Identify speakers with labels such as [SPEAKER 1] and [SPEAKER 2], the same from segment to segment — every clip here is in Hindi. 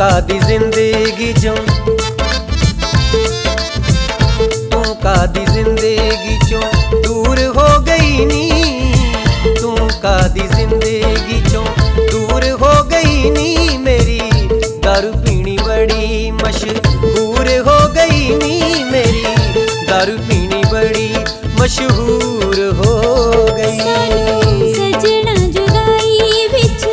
[SPEAKER 1] कादी जिंदगी चों, तू कादी जिंदगी चों दूर हो गई नी, तू कादी जिंदगी चों दूर हो गई नी। मेरी दारू पीनी बड़ी मशहूर हो गई नी, मेरी दारू पीनी बड़ी मशहूर हो गई।
[SPEAKER 2] सजना जुदाई विच,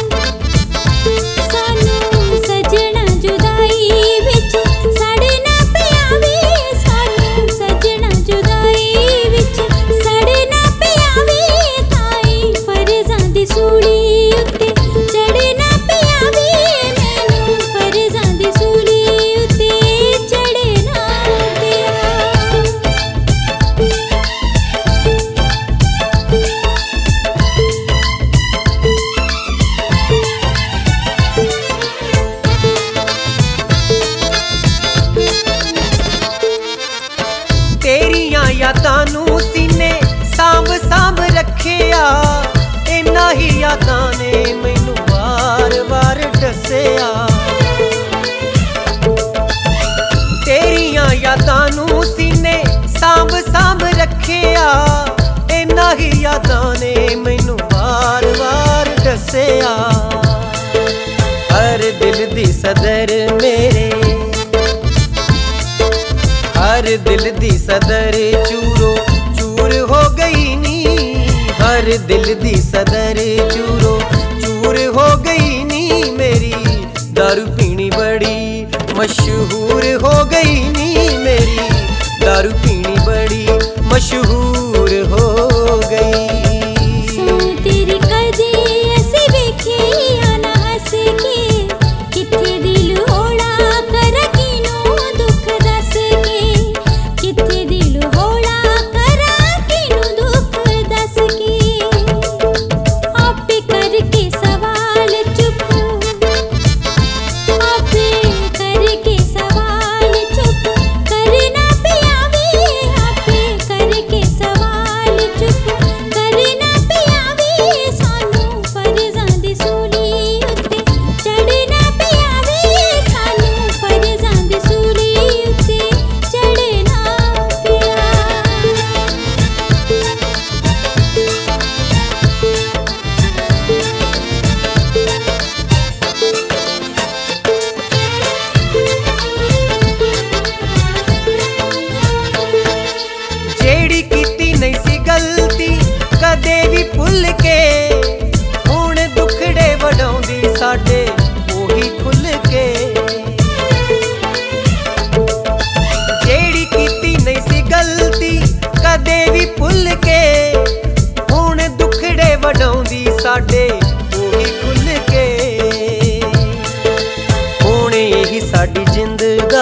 [SPEAKER 2] सानू सजना जुदाई विच सड़ना पिया वे, सानू सजना जुदाई विच सड़ना पिया वे। ताई फर्जां दी सूली उत्ते चढ़ना पिया वे, मैनू फर्जां दी सूली उत्ते चढ़ना पिया।
[SPEAKER 1] तेरियां यादां नू सीने सांभ सांभ रखिया, इन्ना ही यादां ने मैनू वार वार दसिया। तेरियां यादां नू सीने सांभ सांभ रखिया, इन्ना ही यादां ने मैनू वार वार दसिया। हर दिल दी सदर मेरे, हर दिल दी सदर चूरो चूर हो गई नी, हर दिल दी सदर चूरो चूर हो गई नी। मेरी दारू पीनी बड़ी मशहूर हो गई नी, मेरी दारू पीनी बड़ी मशहूर हो गई।
[SPEAKER 2] तेरी कदे ऐसे वेखे ना हस के, किथे दिल होड़ा कर किनू दुख दस के, किथे दिल होड़ा कर किनू दुख दस के। आपे करके सवाल चुप, आपे करके सवाल चुप करना पिया वे, आपे करके सवाल चुप करना पिया वे। सानू फर्जां दी सूली उत्ते चढ़ना पिया वे, सानू फर्जां दी सूली उत्ते चढ़ना पिया।
[SPEAKER 1] जेड़ी कीती नहीं सी गलती कदे भी भुल के, हुण दुखड़े वडाउंदी साडे ओही खुल के। जेड़ी कीती नहीं सी गलती कदे भी भुल के, हुण दुखड़े वडाउंदी साडे ओही खुल के। हुण यही साडी जिंदगा,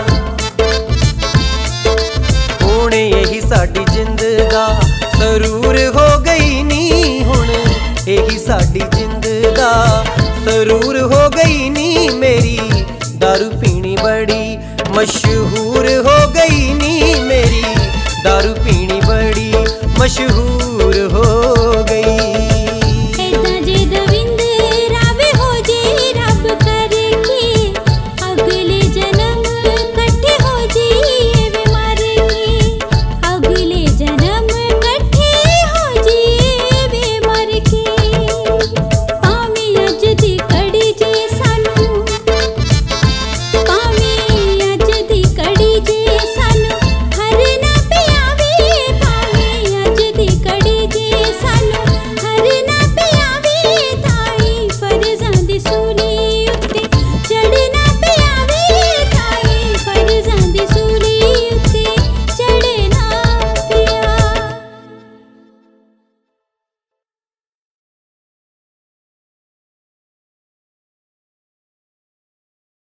[SPEAKER 1] हुण यही साडी जिंदगा सरूर हो गई नी, हुण यही साडी जिंदगा सरूर हो गई नी। मेरी दारू पीनी बड़ी मशहूर हो गई नी, मेरी दारू पीनी बड़ी मशहूर